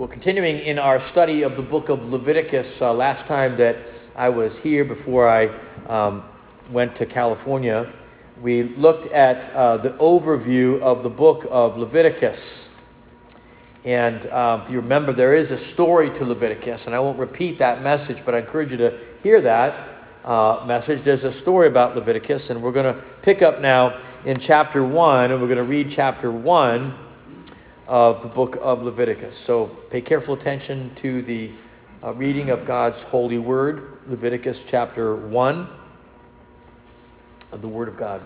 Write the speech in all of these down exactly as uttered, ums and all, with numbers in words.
Well, continuing in our study of the book of Leviticus, uh, last time that I was here before I um, went to California, we looked at uh, the overview of the book of Leviticus. And um, if you remember, there is a story to Leviticus, and I won't repeat that message, but I encourage you to hear that uh, message. There's a story about Leviticus, and we're going to pick up now in chapter one, and we're going to read chapter one of the book of Leviticus. So pay careful attention to the uh, reading of God's holy word, Leviticus chapter one of the Word of God.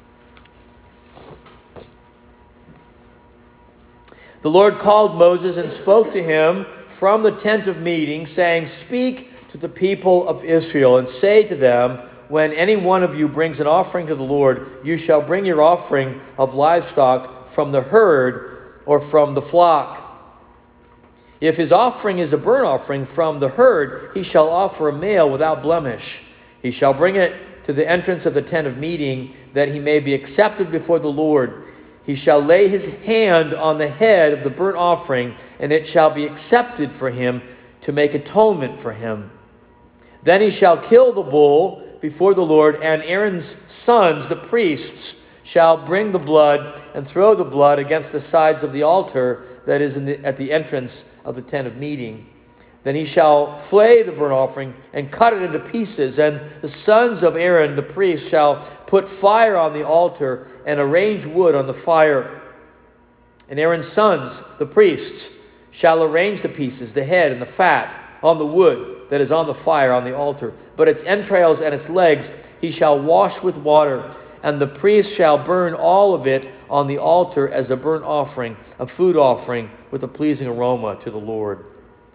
The Lord called Moses and spoke to him from the tent of meeting, saying, "Speak to the people of Israel and say to them, when any one of you brings an offering to the Lord, you shall bring your offering of livestock from the herd or from the flock. If his offering is a burnt offering from the herd, he shall offer a male without blemish. He shall bring it to the entrance of the tent of meeting, that he may be accepted before the Lord. He shall lay his hand on the head of the burnt offering, and it shall be accepted for him to make atonement for him. Then he shall kill the bull before the Lord, and Aaron's sons, the priests, shall bring the blood and throw the blood against the sides of the altar that is in the, at the entrance of the tent of meeting. Then he shall flay the burnt offering and cut it into pieces, and the sons of Aaron, the priest, shall put fire on the altar and arrange wood on the fire. And Aaron's sons, the priests, shall arrange the pieces, the head and the fat, on the wood that is on the fire on the altar. But its entrails and its legs he shall wash with water, and the priest shall burn all of it on the altar as a burnt offering, a food offering with a pleasing aroma to the Lord.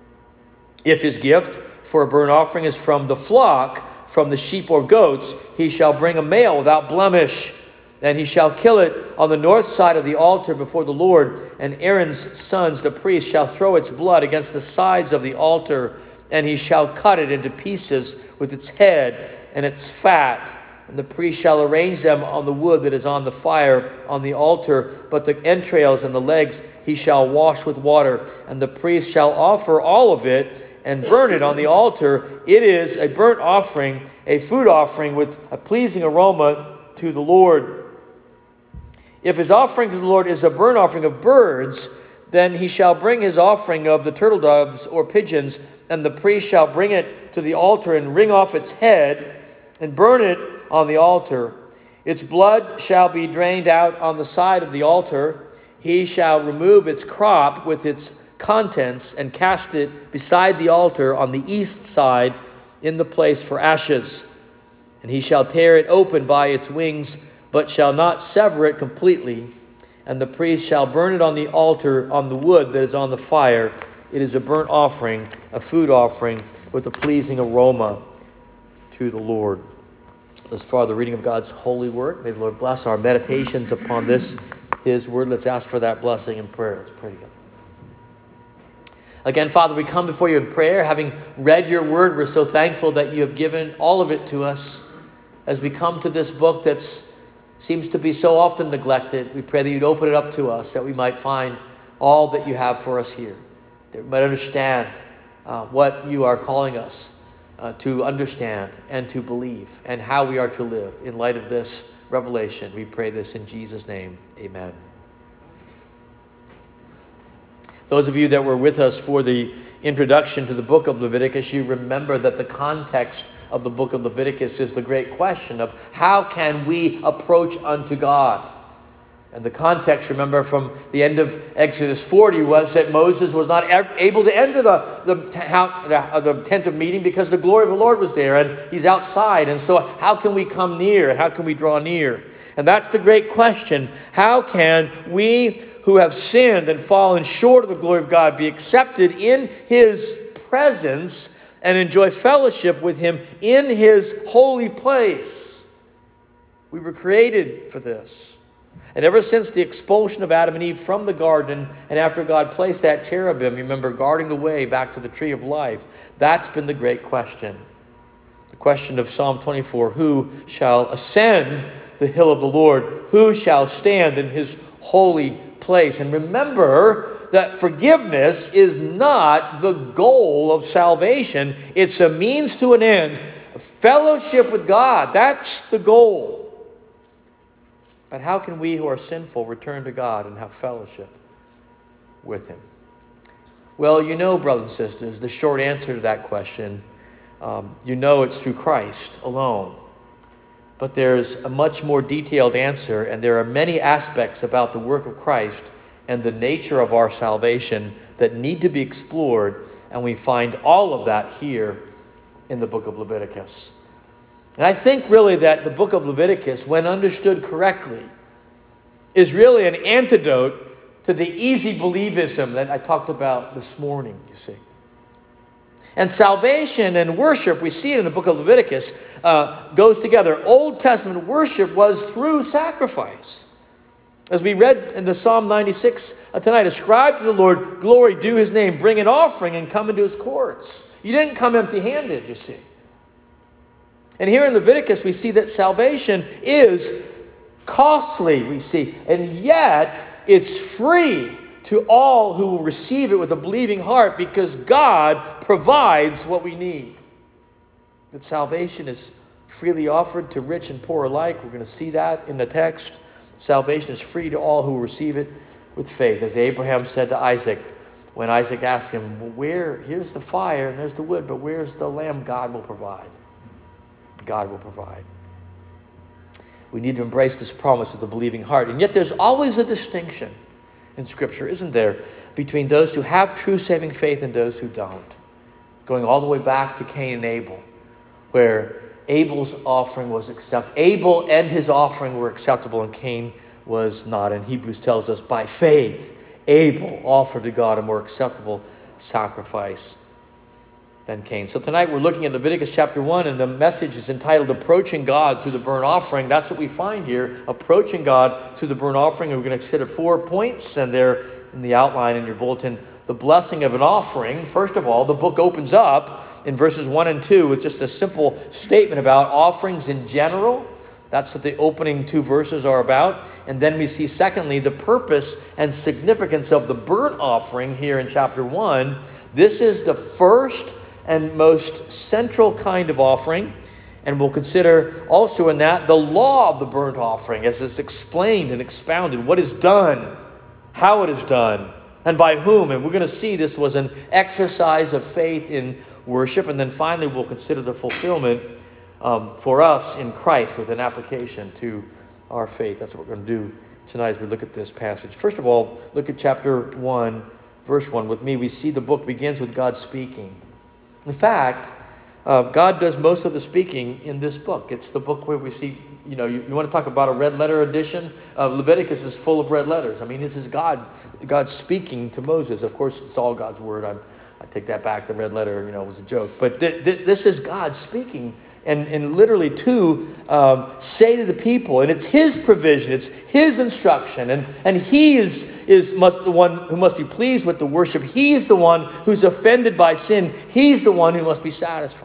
If his gift for a burnt offering is from the flock, from the sheep or goats, he shall bring a male without blemish, and he shall kill it on the north side of the altar before the Lord. And Aaron's sons, the priests, shall throw its blood against the sides of the altar, and he shall cut it into pieces with its head and its fat. And the priest shall arrange them on the wood that is on the fire on the altar, but the entrails and the legs he shall wash with water. And the priest shall offer all of it and burn it on the altar. It is a burnt offering, a food offering with a pleasing aroma to the Lord. If his offering to the Lord is a burnt offering of birds, then he shall bring his offering of the turtle doves or pigeons, and the priest shall bring it to the altar and wring off its head and burn it on the altar. Its blood shall be drained out on the side of the altar. He shall remove its crop with its contents and cast it beside the altar on the east side in the place for ashes. And he shall tear it open by its wings, but shall not sever it completely. And the priest shall burn it on the altar on the wood that is on the fire. It is a burnt offering, a food offering with a pleasing aroma to the Lord." Thus far, the reading of God's holy word. May the Lord bless our meditations upon this, his word. Let's ask for that blessing in prayer. Let's pray together. Again, Father, we come before you in prayer. Having read your word, we're so thankful that you have given all of it to us. As we come to this book that seems to be so often neglected, we pray that you'd open it up to us, that we might find all that you have for us here, that we might understand uh, what you are calling us Uh, to understand and to believe, and how we are to live in light of this revelation. We pray this in Jesus' name. Amen. Those of you that were with us for the introduction to the book of Leviticus, you remember that the context of the book of Leviticus is the great question of how can we approach unto God? And the context, remember, from the end of Exodus forty was that Moses was not able to enter the, the, the tent of meeting because the glory of the Lord was there, and he's outside. And so how can we come near? How can we draw near? And that's the great question. How can we who have sinned and fallen short of the glory of God be accepted in his presence and enjoy fellowship with him in his holy place? We were created for this. And ever since the expulsion of Adam and Eve from the garden, and after God placed that cherubim, you remember, guarding the way back to the tree of life, that's been the great question. The question of Psalm twenty-four, who shall ascend the hill of the Lord? Who shall stand in his holy place? And remember that forgiveness is not the goal of salvation. It's a means to an end. Fellowship with God, that's the goal. But how can we who are sinful return to God and have fellowship with Him? Well, you know, brothers and sisters, the short answer to that question, um, you know it's through Christ alone. But there's a much more detailed answer, and there are many aspects about the work of Christ and the nature of our salvation that need to be explored, and we find all of that here in the book of Leviticus. And I think really that the book of Leviticus, when understood correctly, is really an antidote to the easy believism that I talked about this morning, you see. And salvation and worship, we see it in the book of Leviticus, uh, goes together. Old Testament worship was through sacrifice. As we read in the Psalm ninety-six tonight, ascribe to the Lord glory, due His name, bring an offering and come into His courts. You didn't come empty-handed, you see. And here in Leviticus, we see that salvation is costly, we see, and yet it's free to all who will receive it with a believing heart, because God provides what we need. That salvation is freely offered to rich and poor alike. We're going to see that in the text. Salvation is free to all who receive it with faith. As Abraham said to Isaac, when Isaac asked him, well, where, here's the fire and there's the wood, but where's the lamb? God will provide. God will provide. We need to embrace this promise with a believing heart. And yet there's always a distinction in Scripture, isn't there, between those who have true saving faith and those who don't. Going all the way back to Cain and Abel, where Abel's offering was acceptable. Abel and his offering were acceptable, and Cain was not. And Hebrews tells us, by faith, Abel offered to God a more acceptable sacrifice than Cain. So tonight we're looking at Leviticus chapter one, and the message is entitled Approaching God Through the Burnt Offering. That's what we find here, approaching God through the burnt offering. And we're going to consider four points, and they're in the outline in your bulletin. The blessing of an offering. First of all, the book opens up in verses one and two with just a simple statement about offerings in general. That's what the opening two verses are about. And then we see, secondly, the purpose and significance of the burnt offering here in chapter one. This is the first and most central kind of offering. And we'll consider also in that the law of the burnt offering, as it's explained and expounded, what is done, how it is done, and by whom. And we're going to see this was an exercise of faith in worship. And then finally, we'll consider the fulfillment um, for us in Christ with an application to our faith. That's what we're going to do tonight as we look at this passage. First of all, look at chapter one, verse one with me. We see the book begins with God speaking. In fact, uh, God does most of the speaking in this book. It's the book where we see, you know, you, you want to talk about a red letter edition? Uh, Leviticus is full of red letters. I mean, this is God, God speaking to Moses. Of course, it's all God's word. I, I take that back. The red letter, you know, was a joke. But th- th- this is God speaking, and, and literally to um, say to the people, and it's His provision, it's His instruction, and, and He is, is must, the one who must be pleased with the worship. He's the one who's offended by sin. He's the one who must be satisfied.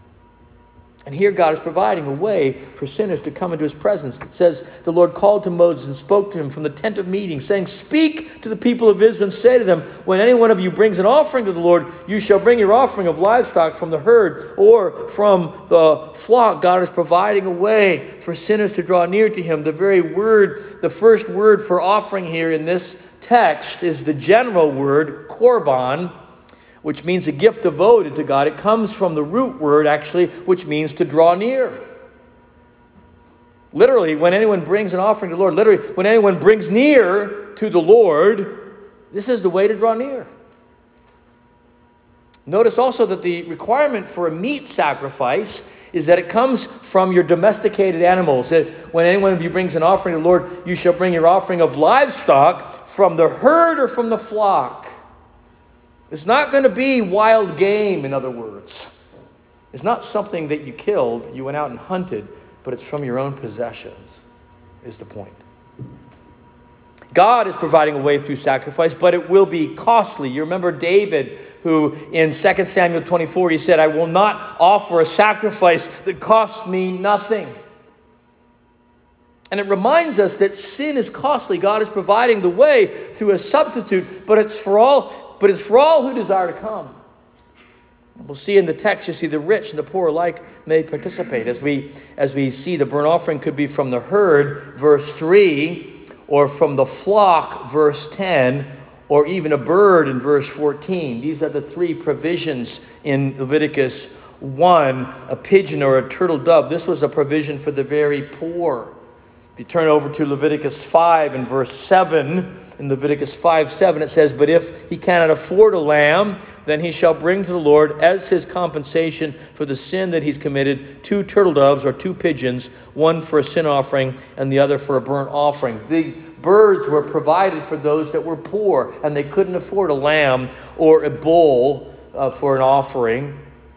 And here God is providing a way for sinners to come into His presence. It says, the Lord called to Moses and spoke to him from the tent of meeting, saying, speak to the people of Israel and say to them, when any one of you brings an offering to the Lord, you shall bring your offering of livestock from the herd or from the flock. God is providing a way for sinners to draw near to Him. The very word, the first word for offering here in this text is the general word, korban, which means a gift devoted to God. It comes from the root word, actually, which means to draw near. Literally, when anyone brings an offering to the Lord, literally, when anyone brings near to the Lord, this is the way to draw near. Notice also that the requirement for a meat sacrifice is that it comes from your domesticated animals. That when any one of you brings an offering to the Lord, you shall bring your offering of livestock from the herd or from the flock. It's not going to be wild game, in other words. It's not something that you killed, you went out and hunted, but it's from your own possessions, is the point. God is providing a way through sacrifice, but it will be costly. You remember David, who in Second Samuel twenty-four, he said, I will not offer a sacrifice that costs me nothing. And it reminds us that sin is costly. God is providing the way through a substitute, but it's for all, but it's for all who desire to come. We'll see in the text, you see the rich and the poor alike may participate. As we, as we see, the burnt offering could be from the herd, verse three, or from the flock, verse ten, or even a bird in verse fourteen. These are the three provisions in Leviticus one, a pigeon or a turtle dove. This was a provision for the very poor. If you turn over to Leviticus five and verse seven, in Leviticus five seven, it says, "But if he cannot afford a lamb, then he shall bring to the Lord as his compensation for the sin that he's committed two turtle doves or two pigeons, one for a sin offering and the other for a burnt offering." The birds were provided for those that were poor, and they couldn't afford a lamb or a bull uh, for an offering.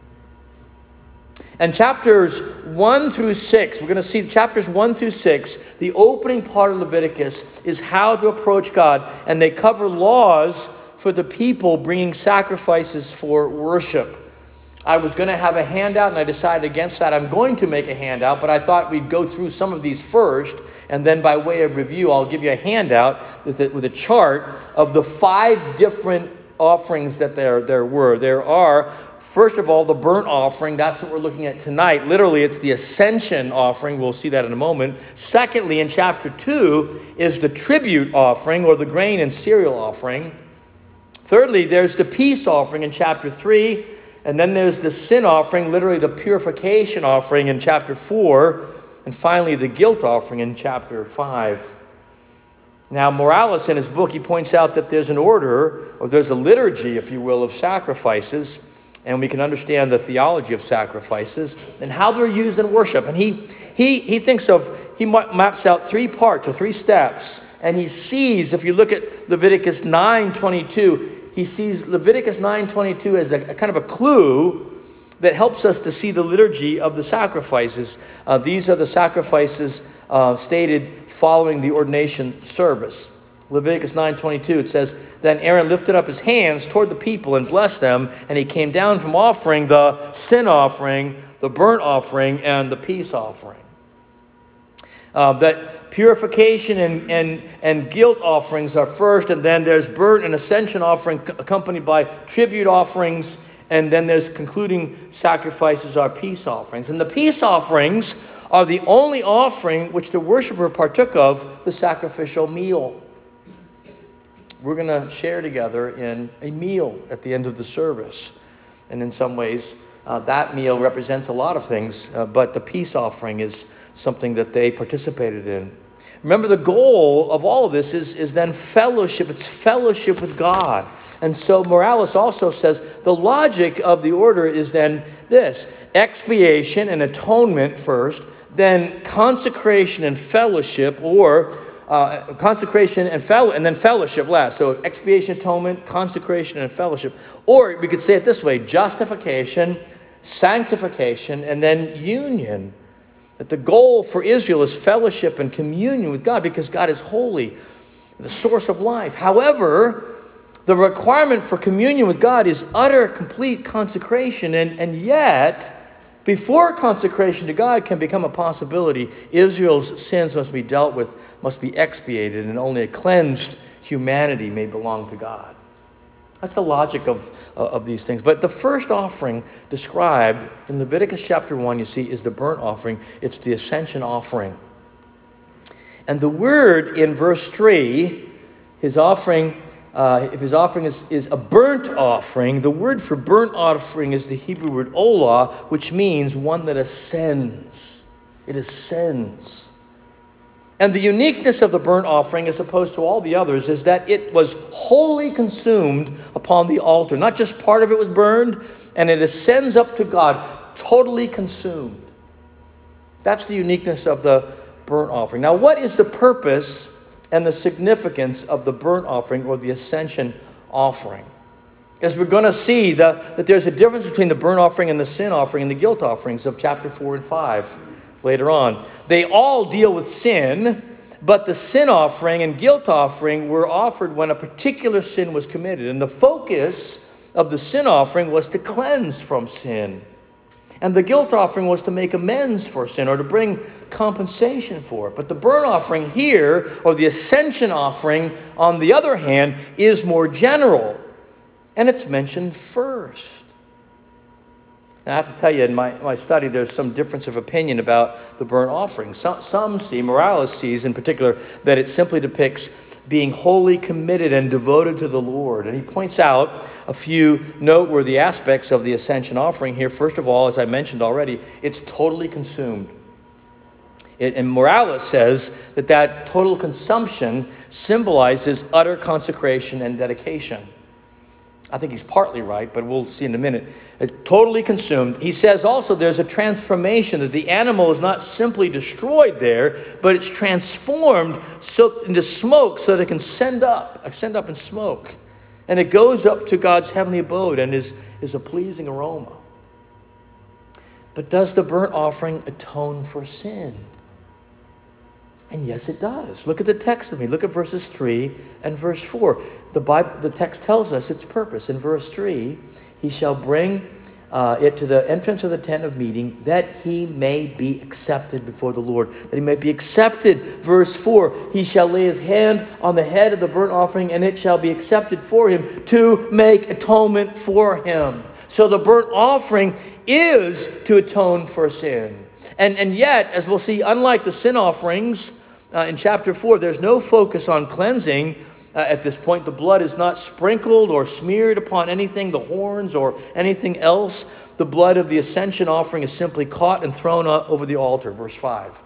And chapters one through six, we're going to see chapters one through six, the opening part of Leviticus is how to approach God. And they cover laws for the people bringing sacrifices for worship. I was going to have a handout, and I decided against that. I'm going to make a handout, but I thought we'd go through some of these first, and then by way of review, I'll give you a handout with a, with a chart of the five different offerings that there, there were. There are, first of all, the burnt offering. That's what we're looking at tonight. Literally, it's the ascension offering. We'll see that in a moment. Secondly, in chapter two, is the tribute offering, or the grain and cereal offering. Thirdly, there's the peace offering in chapter three. And then there's the sin offering, literally the purification offering in chapter four. And finally, the guilt offering in chapter five. Now, Morales, in his book, he points out that there's an order, or there's a liturgy, if you will, of sacrifices. And we can understand the theology of sacrifices and how they're used in worship. And he he he thinks of, he maps out three parts or three steps. And he sees, if you look at Leviticus nine twenty-two, he sees Leviticus nine twenty-two as a, a kind of a clue that helps us to see the liturgy of the sacrifices. Uh, these are the sacrifices uh, stated following the ordination service. Leviticus nine twenty-two, it says, "Then Aaron lifted up his hands toward the people and blessed them, and he came down from offering the sin offering, the burnt offering, and the peace offering." Uh, that purification and, and, and guilt offerings are first, and then there's burnt and ascension offering accompanied by tribute offerings, and then there's concluding sacrifices are peace offerings. And the peace offerings are the only offering which the worshiper partook of, the sacrificial meal. We're going to share together in a meal at the end of the service. And in some ways, uh, that meal represents a lot of things, uh, but the peace offering is something that they participated in. Remember, the goal of all of this is, is then fellowship. It's fellowship with God. And so Morales also says the logic of the order is then this: expiation and atonement first, then consecration and fellowship, or uh, consecration and fellow, and then fellowship last. So expiation, atonement, consecration, and fellowship. Or we could say it this way: justification, sanctification, and then union. That the goal for Israel is fellowship and communion with God, because God is holy, the source of life. However, the requirement for communion with God is utter, complete consecration. And, and yet, before consecration to God can become a possibility, Israel's sins must be dealt with, must be expiated, and only a cleansed humanity may belong to God. That's the logic of, uh, of these things. But the first offering described in Leviticus chapter one, you see, is the burnt offering. It's the ascension offering. And the word in verse three, his offering, uh, if his offering is, is a burnt offering, the word for burnt offering is the Hebrew word olah, which means one that ascends. It ascends. And the uniqueness of the burnt offering, as opposed to all the others, is that it was wholly consumed upon the altar. Not just part of it was burned, and it ascends up to God, totally consumed. That's the uniqueness of the burnt offering. Now, what is the purpose and the significance of the burnt offering or the ascension offering? As we're going to see the, that there's a difference between the burnt offering and the sin offering and the guilt offerings of chapter four and five. Later on, they all deal with sin, but the sin offering and guilt offering were offered when a particular sin was committed. And the focus of the sin offering was to cleanse from sin. And the guilt offering was to make amends for sin or to bring compensation for it. But the burnt offering here, or the ascension offering, on the other hand, is more general. And it's mentioned first. Now, I have to tell you, in my, my study, there's some difference of opinion about the burnt offering. Some, some see, Morales sees in particular, that it simply depicts being wholly committed and devoted to the Lord. And he points out a few noteworthy aspects of the ascension offering here. First of all, as I mentioned already, it's totally consumed. It, and Morales says that that total consumption symbolizes utter consecration and dedication. I think he's partly right, but we'll see in a minute. It's totally consumed. He says also there's a transformation, that the animal is not simply destroyed there, but it's transformed so, into smoke so that it can send up, send up in smoke. And it goes up to God's heavenly abode and is, is a pleasing aroma. But does the burnt offering atone for sin? And yes, it does. Look at the text with me. Look at verses three and verse four. The Bible, the text tells us its purpose. In verse three, he shall bring uh, it to the entrance of the tent of meeting, that he may be accepted before the Lord. That he may be accepted. Verse four, he shall lay his hand on the head of the burnt offering, and it shall be accepted for him to make atonement for him. So the burnt offering is to atone for sin. And, and yet, as we'll see, unlike the sin offerings uh, in chapter four, there's no focus on cleansing. Uh, at this point, the blood is not sprinkled or smeared upon anything, the horns or anything else. The blood of the ascension offering is simply caught and thrown over the altar, verse five.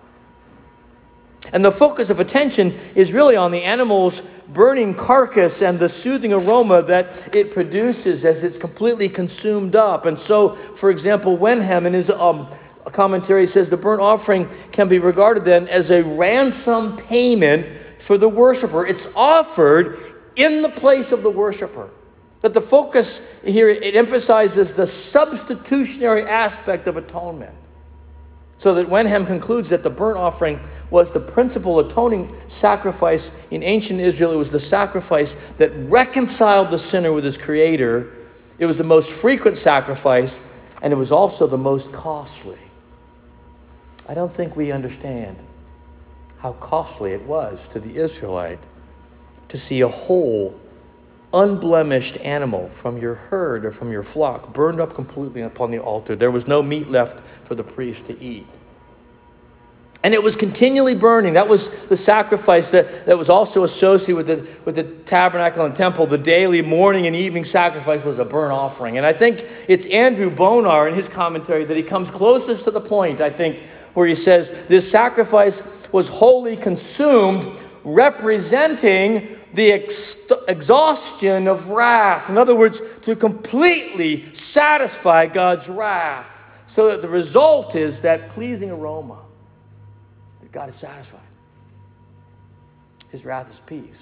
And the focus of attention is really on the animal's burning carcass and the soothing aroma that it produces as it's completely consumed up. And so, for example, Wenham in his um, commentary says the burnt offering can be regarded then as a ransom payment for the worshiper. It's offered in the place of the worshiper. But the focus here, it emphasizes the substitutionary aspect of atonement. So that Wenham concludes that the burnt offering was the principal atoning sacrifice in ancient Israel. It was the sacrifice that reconciled the sinner with his Creator. It was the most frequent sacrifice, and it was also the most costly. I don't think we understand how costly it was to the Israelite to see a whole, unblemished animal from your herd or from your flock burned up completely upon the altar. There was no meat left for the priest to eat. And it was continually burning. That was the sacrifice that, that was also associated with the, with the tabernacle and temple. The daily morning and evening sacrifice was a burnt offering. And I think it's Andrew Bonar in his commentary that he comes closest to the point, I think, where he says this sacrifice was wholly consumed, representing the ex- exhaustion of wrath. In other words, to completely satisfy God's wrath, so that the result is that pleasing aroma. That God is satisfied. His wrath is appeased.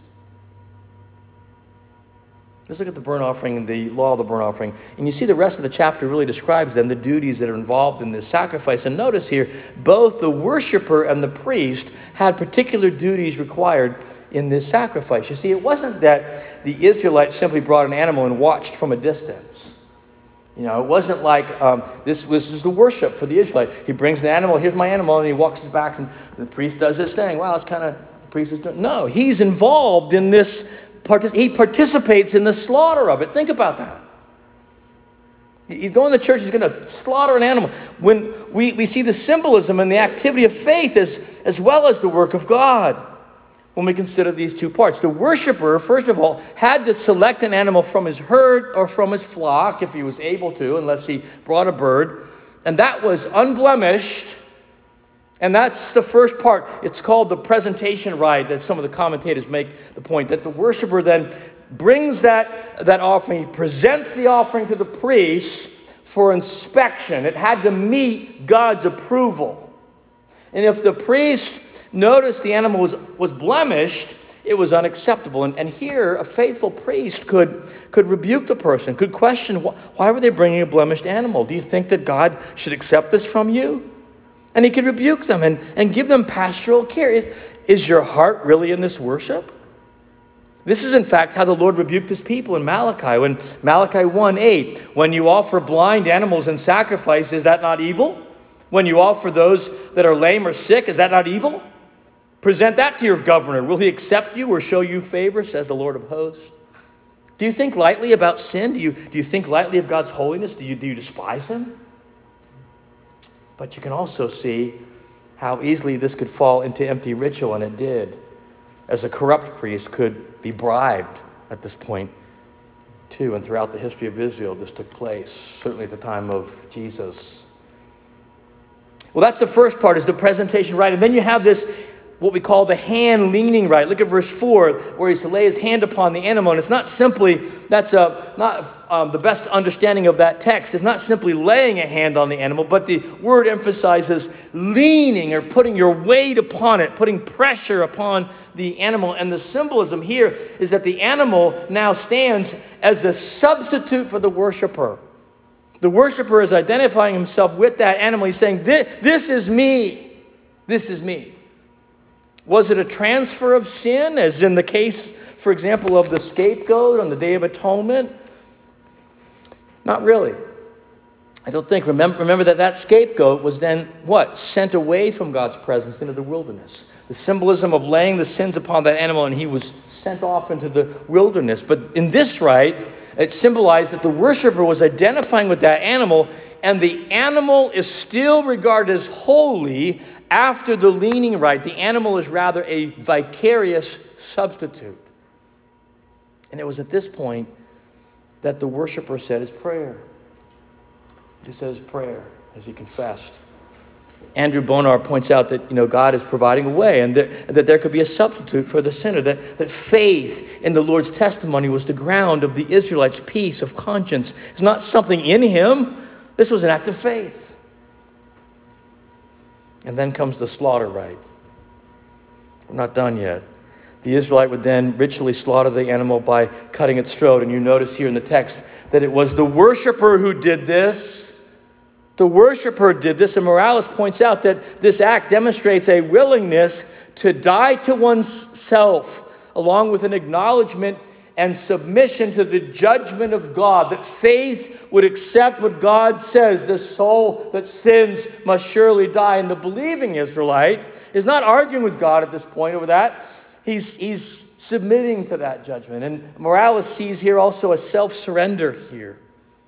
Let's look at the burnt offering and the law of the burnt offering. And you see the rest of the chapter really describes then the duties that are involved in this sacrifice. And notice here, both the worshiper and the priest had particular duties required in this sacrifice. You see, it wasn't that the Israelites simply brought an animal and watched from a distance. You know, it wasn't like um, this, this is the worship for the Israelite. He brings an animal, here's my animal, and he walks his back, and the priest does this thing. Wow, it's kind of, the priest is doing. No, he's involved in this. He participates in the slaughter of it. Think about that. He's going to church, he's going to slaughter an animal. When we, we see the symbolism and the activity of faith as, as well as the work of God when we consider these two parts. The worshiper, first of all, had to select an animal from his herd or from his flock, if he was able to, unless he brought a bird. And that was unblemished. And that's the first part. It's called the presentation rite, that some of the commentators make the point that the worshiper then brings that, that offering, he presents the offering to the priest for inspection. It had to meet God's approval. And if the priest noticed the animal was, was blemished, it was unacceptable. And, and here, a faithful priest could, could rebuke the person, could question, why, why were they bringing a blemished animal? Do you think that God should accept this from you? And he could rebuke them and, and give them pastoral care. Is, is your heart really in this worship? This is, in fact, how the Lord rebuked his people in Malachi. When Malachi one eight, when you offer blind animals in sacrifice, is that not evil? When you offer those that are lame or sick, is that not evil? Present that to your governor. Will he accept you or show you favor, says the Lord of hosts? Do you think lightly about sin? Do you, do you think lightly of God's holiness? Do you, do you despise him? But you can also see how easily this could fall into empty ritual, and it did, as a corrupt priest could be bribed at this point too. And throughout the history of Israel, this took place, certainly at the time of Jesus. Well, that's the first part, is the presentation rite. And then you have this, what we call the hand leaning rite. Look at verse four, where he's to lay his hand upon the animal. And it's not simply, that's a, not um, the best understanding of that text. It's not simply laying a hand on the animal, but the word emphasizes leaning or putting your weight upon it, putting pressure upon the animal. And the symbolism here is that the animal now stands as a substitute for the worshiper. The worshiper is identifying himself with that animal. He's saying, this, this is me. This is me. Was it a transfer of sin, as in the case, for example, of the scapegoat on the Day of Atonement? Not really. I don't think. Remember, remember that that scapegoat was then, what? Sent away from God's presence into the wilderness. The symbolism of laying the sins upon that animal, and he was sent off into the wilderness. But in this rite, it symbolized that the worshiper was identifying with that animal, and the animal is still regarded as holy after the leaning rite. The animal is rather a vicarious substitute. And it was at this point that the worshiper said his prayer. He said his prayer as he confessed. Andrew Bonar points out that, you know, God is providing a way, and that, that there could be a substitute for the sinner, that, that faith in the Lord's testimony was the ground of the Israelites' peace of conscience. It's not something in him. This was an act of faith. And then comes the slaughter rite. We're not done yet. The Israelite would then ritually slaughter the animal by cutting its throat. And you notice here in the text that it was the worshiper who did this. The worshiper did this. And Morales points out that this act demonstrates a willingness to die to oneself, along with an acknowledgement and submission to the judgment of God, that faith would accept what God says. The soul that sins must surely die. And the believing Israelite is not arguing with God at this point over that. He's, he's submitting to that judgment. And Morales sees here also a self-surrender here.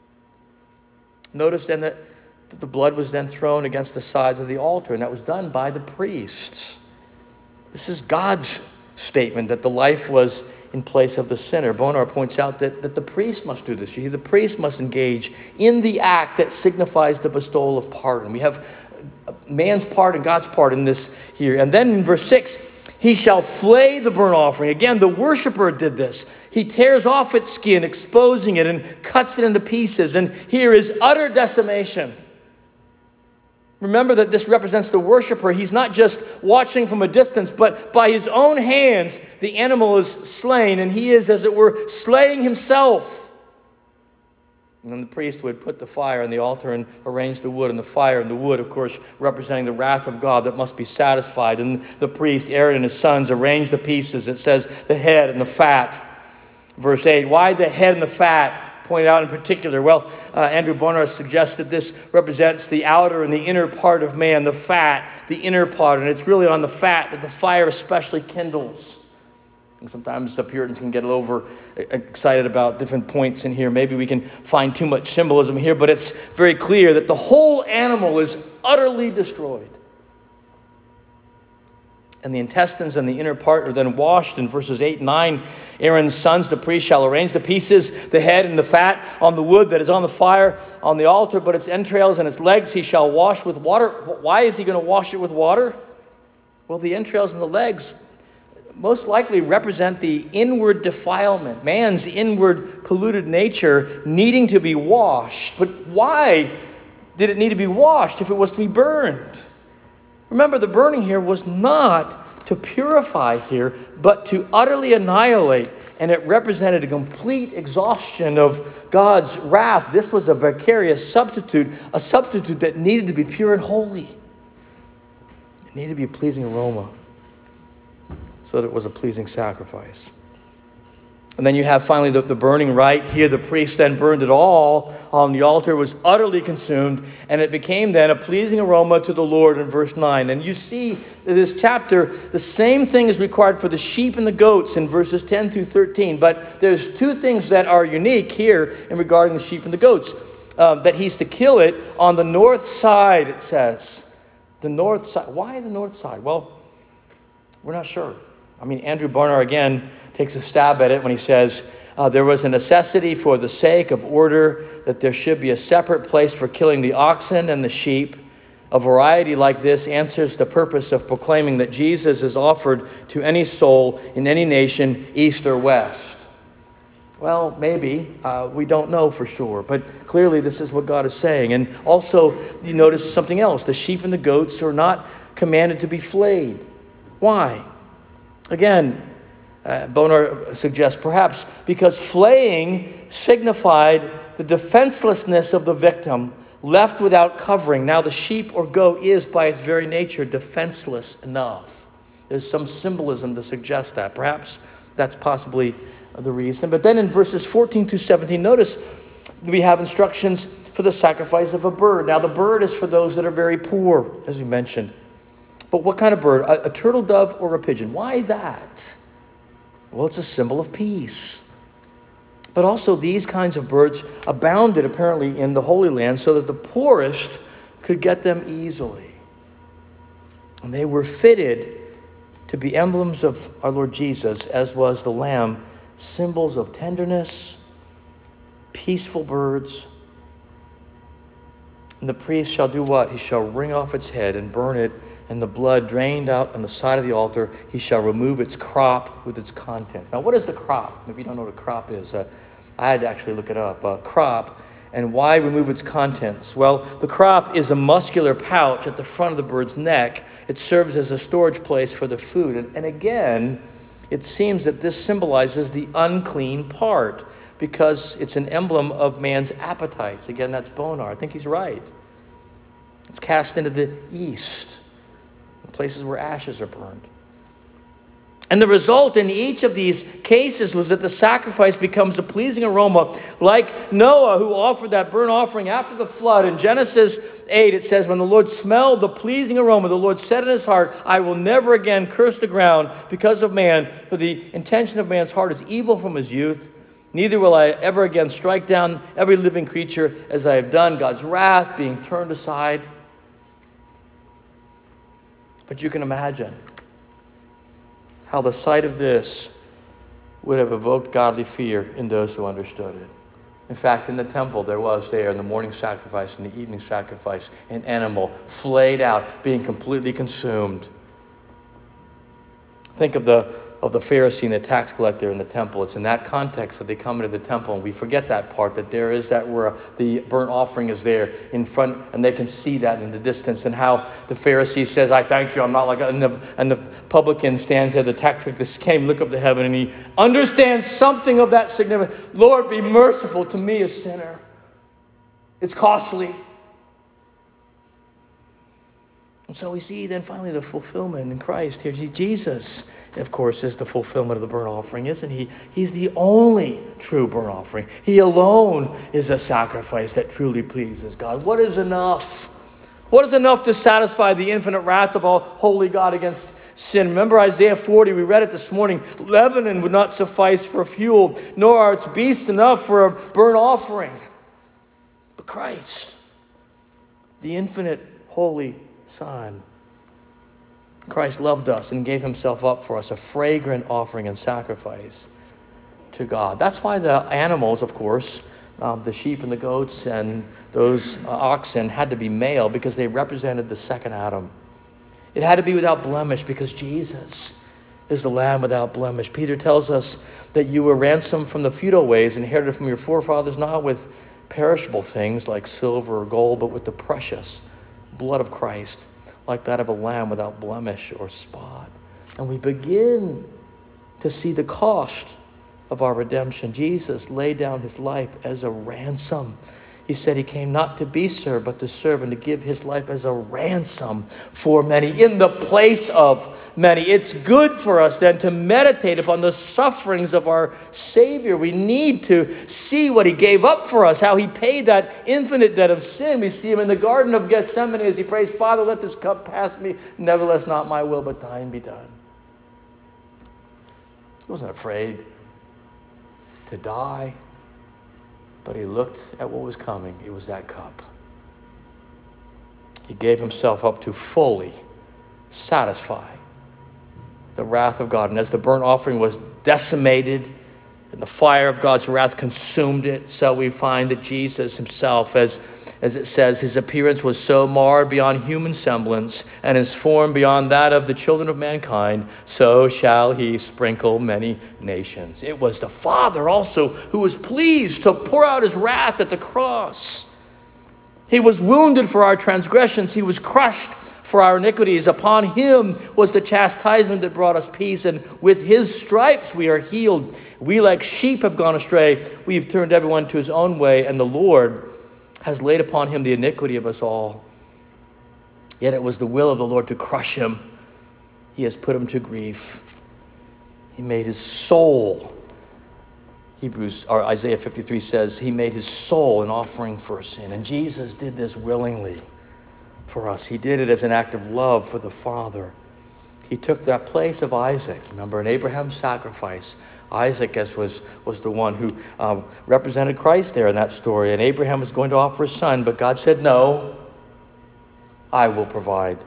Notice then that the blood was then thrown against the sides of the altar, and that was done by the priests. This is God's statement that the life was in place of the sinner. Bonar points out that, that the priest must do this. The priest must engage in the act that signifies the bestowal of pardon. We have man's part and God's part in this here. And then in verse six, he shall flay the burnt offering. Again, the worshiper did this. He tears off its skin, exposing it, and cuts it into pieces. And here is utter decimation. Remember that this represents the worshiper. He's not just watching from a distance, but by his own hands, the animal is slain, and he is, as it were, slaying himself. And then the priest would put the fire on the altar and arrange the wood and the fire, and the wood, of course, representing the wrath of God that must be satisfied. And the priest, Aaron and his sons, arranged the pieces. It says the head and the fat. Verse eight, why the head and the fat? Pointed out in particular. Well, uh, Andrew Bonar suggests that this represents the outer and the inner part of man, the fat, the inner part, and it's really on the fat that the fire especially kindles. And sometimes the Puritans can get a little over excited about different points in here. Maybe we can find too much symbolism here, but it's very clear that the whole animal is utterly destroyed. And the intestines and the inner part are then washed. In verses eight and nine, Aaron's sons, the priest, shall arrange the pieces, the head and the fat, on the wood that is on the fire on the altar, but its entrails and its legs he shall wash with water. Why is he going to wash it with water? Well, the entrails and the legs most likely represent the inward defilement, man's inward polluted nature needing to be washed. But why did it need to be washed if it was to be burned? Remember, the burning here was not to purify here, but to utterly annihilate. And it represented a complete exhaustion of God's wrath. This was a vicarious substitute, a substitute that needed to be pure and holy. It needed to be a pleasing aroma, so that it was a pleasing sacrifice. And then you have finally the, the burning rite. Here the priest then burned it all on the altar, was utterly consumed, and it became then a pleasing aroma to the Lord in verse nine. And you see in this chapter, the same thing is required for the sheep and the goats in verses ten through thirteen. But there's two things that are unique here in regarding the sheep and the goats. Uh, that he's to kill it on the north side, it says. The north side. Why the north side? Well, we're not sure. I mean, Andrew Barnard again takes a stab at it when he says, uh, there was a necessity for the sake of order that there should be a separate place for killing the oxen and the sheep. A variety like this answers the purpose of proclaiming that Jesus is offered to any soul in any nation, east or west. Well, maybe. Uh, we don't know for sure. But clearly this is what God is saying. And also, you notice something else. The sheep and the goats are not commanded to be flayed. Why? Again, uh, Bonar suggests perhaps because flaying signified the defenselessness of the victim, left without covering. Now, the sheep or goat is, by its very nature, defenseless enough. There's some symbolism to suggest that. Perhaps that's possibly the reason. But then in verses fourteen to seventeen, notice we have instructions for the sacrifice of a bird. Now, the bird is for those that are very poor, as we mentioned. But what kind of bird? A, a turtle dove or a pigeon? Why that? Well, it's a symbol of peace. But also these kinds of birds abounded apparently in the Holy Land so that the poorest could get them easily. And they were fitted to be emblems of our Lord Jesus, as was the lamb, symbols of tenderness, peaceful birds. And the priest shall do what? He shall wring off its head and burn it, and the blood drained out on the side of the altar, he shall remove its crop with its contents. Now, what is the crop? If you don't know what a crop is, uh, I had to actually look it up. Uh, crop, and why remove its contents? Well, the crop is a muscular pouch at the front of the bird's neck. It serves as a storage place for the food. And, and again, it seems that this symbolizes the unclean part because it's an emblem of man's appetites. Again, that's Bonar. I think he's right. It's cast into the east, places where ashes are burned. And the result in each of these cases was that the sacrifice becomes a pleasing aroma, like Noah, who offered that burnt offering after the flood. In Genesis eight, it says, when the Lord smelled the pleasing aroma, the Lord said in his heart, I will never again curse the ground because of man, for the intention of man's heart is evil from his youth. Neither will I ever again strike down every living creature as I have done. God's wrath being turned aside. But you can imagine how the sight of this would have evoked godly fear in those who understood it. In fact, in the temple, there was there in the morning sacrifice and the evening sacrifice an animal flayed out, being completely consumed. Think of the of the Pharisee and the tax collector in the temple. It's in that context that they come into the temple, and we forget that part, that there is that where the burnt offering is there in front, and they can see that in the distance, and how the Pharisee says, I thank you, I'm not like, and the, and the publican stands there, the tax collector can't even look up to heaven, and he understands something of that significance. Lord, be merciful to me, a sinner. It's costly. And so we see then finally the fulfillment in Christ here. Jesus, of course, is the fulfillment of the burnt offering, isn't he? He's the only true burnt offering. He alone is a sacrifice that truly pleases God. What is enough? What is enough to satisfy the infinite wrath of all holy God against sin? Remember Isaiah forty, we read it this morning. Lebanon would not suffice for fuel, nor are its beasts enough for a burnt offering. But Christ, the infinite holy Son. Christ loved us and gave himself up for us, a fragrant offering and sacrifice to God. That's why the animals, of course, um, the sheep and the goats and those uh, oxen had to be male because they represented the second Adam. It had to be without blemish because Jesus is the Lamb without blemish. Peter tells us that you were ransomed from the futile ways, inherited from your forefathers, not with perishable things like silver or gold, but with the precious blood of Christ, like that of a lamb without blemish or spot. And we begin to see the cost of our redemption. Jesus laid down his life as a ransom. He said he came not to be served, but to serve and to give his life as a ransom for many in the place of many. It's good for us then to meditate upon the sufferings of our Savior. We need to see what he gave up for us, how he paid that infinite debt of sin. We see him in the Garden of Gethsemane as he prays, Father, let this cup pass me. Nevertheless, not my will, but thine be done. He wasn't afraid to die, but he looked at what was coming. It was that cup. He gave himself up to fully satisfy the wrath of God. And as the burnt offering was decimated and the fire of God's wrath consumed it, so we find that Jesus himself, as, as it says, his appearance was so marred beyond human semblance and his form beyond that of the children of mankind, so shall he sprinkle many nations. It was the Father also who was pleased to pour out his wrath at the cross. He was wounded for our transgressions. He was crushed for our iniquities. Upon him was the chastisement that brought us peace, and with his stripes we are healed. We like sheep have gone astray. We have turned everyone to his own way, and the Lord has laid upon him the iniquity of us all. Yet it was the will of the Lord to crush him. He has put him to grief. He made his soul, Hebrews or Isaiah fifty-three says, he made his soul an offering for sin. And Jesus did this willingly for us. He did it as an act of love for the Father. He took that place of Isaac. Remember, in Abraham's sacrifice, Isaac as was, was the one who um, represented Christ there in that story. And Abraham was going to offer his son, but God said, no, I will provide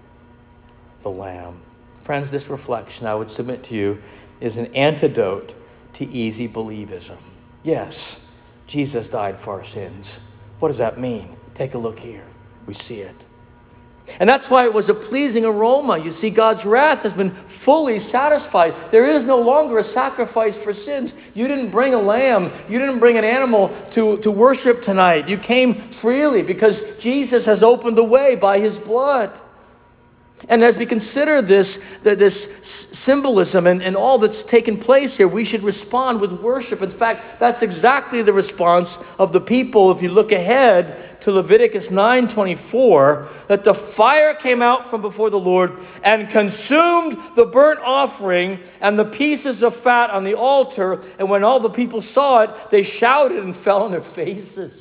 the lamb. Friends, this reflection, I would submit to you, is an antidote to easy believism. Yes, Jesus died for our sins. What does that mean? Take a look here. We see it. And that's why it was a pleasing aroma. You see, God's wrath has been fully satisfied. There is no longer a sacrifice for sins. You didn't bring a lamb. You didn't bring an animal to, to worship tonight. You came freely because Jesus has opened the way by his blood. And as we consider this, this symbolism and, and all that's taken place here, we should respond with worship. In fact, that's exactly the response of the people. If you look ahead to Leviticus nine twenty-four, that the fire came out from before the Lord and consumed the burnt offering and the pieces of fat on the altar. And when all the people saw it, they shouted and fell on their faces.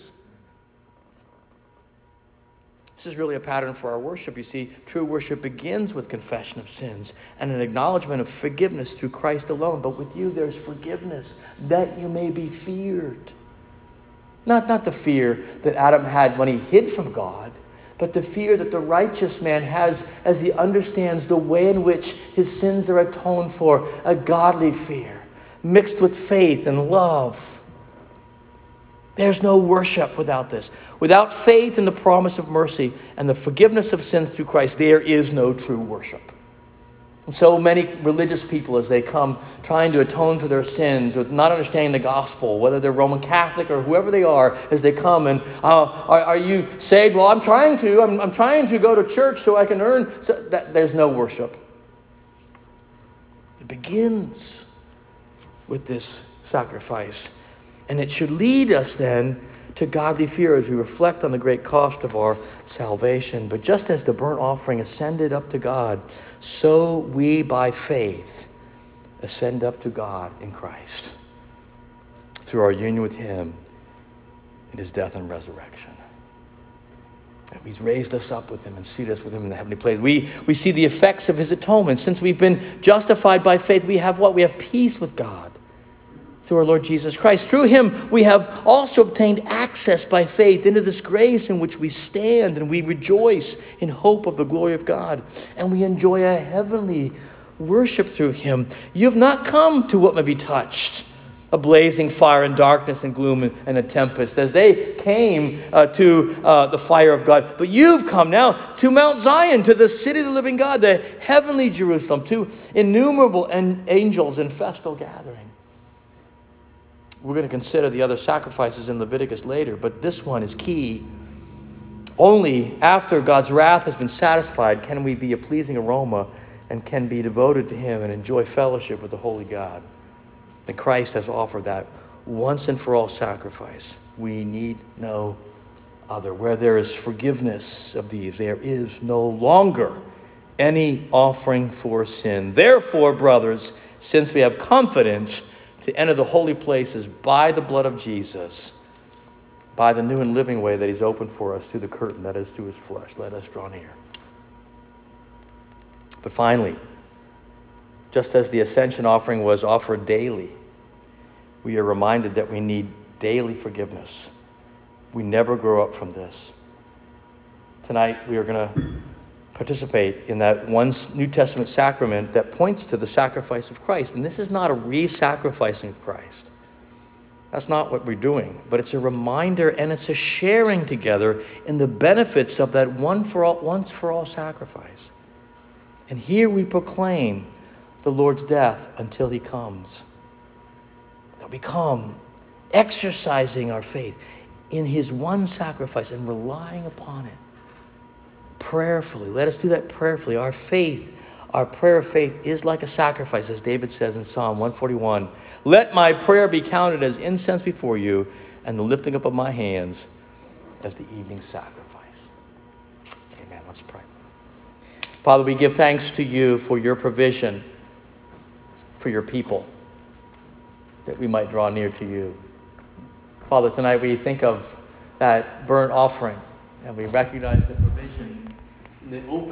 This is really a pattern for our worship. You see, true worship begins with confession of sins and an acknowledgement of forgiveness through Christ alone. But with you, there's forgiveness that you may be feared. Not, not the fear that Adam had when he hid from God, but the fear that the righteous man has as he understands the way in which his sins are atoned for, a godly fear mixed with faith and love. There's no worship without this. Without faith in the promise of mercy and the forgiveness of sins through Christ, there is no true worship. And so many religious people, as they come trying to atone for their sins with not understanding the gospel, whether they're Roman Catholic or whoever they are, as they come and, uh, are, are you saved? Well, I'm trying to. I'm, I'm trying to go to church so I can earn. So that, there's no worship. It begins with this sacrifice. And it should lead us then to godly fear as we reflect on the great cost of our salvation. But just as the burnt offering ascended up to God, so we by faith ascend up to God in Christ through our union with him in his death and resurrection. And he's raised us up with him and seated us with him in the heavenly place. We, we see the effects of his atonement. Since we've been justified by faith, we have what? We have peace with God through our Lord Jesus Christ. Through him, we have also obtained access by faith into this grace in which we stand, and we rejoice in hope of the glory of God. And we enjoy a heavenly worship through him. You have not come to what may be touched, a blazing fire and darkness and gloom and, and a tempest, as they came uh, to uh, the fire of God. But you've come now to Mount Zion, to the city of the living God, the heavenly Jerusalem, to innumerable an- angels in festal gathering. We're going to consider the other sacrifices in Leviticus later, but this one is key. Only after God's wrath has been satisfied can we be a pleasing aroma and can be devoted to him and enjoy fellowship with the holy God. And Christ has offered that once and for all sacrifice. We need no other. Where there is forgiveness of these, there is no longer any offering for sin. Therefore, brothers, since we have confidence to enter the holy places by the blood of Jesus, by the new and living way that he's opened for us through the curtain, that is, through his flesh, let us draw near. But finally, just as the ascension offering was offered daily, we are reminded that we need daily forgiveness. We never grow up from this. Tonight, we are going to participate in that one New Testament sacrament that points to the sacrifice of Christ. And this is not a re-sacrificing of Christ. That's not what we're doing. But it's a reminder and it's a sharing together in the benefits of that one for all, once for all sacrifice. And here we proclaim the Lord's death until he comes. That we come exercising our faith in his one sacrifice and relying upon it prayerfully. Let us do that prayerfully. Our faith, our prayer of faith is like a sacrifice, as David says in Psalm one forty-one. Let my prayer be counted as incense before you, and the lifting up of my hands as the evening sacrifice. Amen. Let's pray. Father, we give thanks to you for your provision for your people, that we might draw near to you. Father, tonight we think of that burnt offering, and we recognize the provision that opens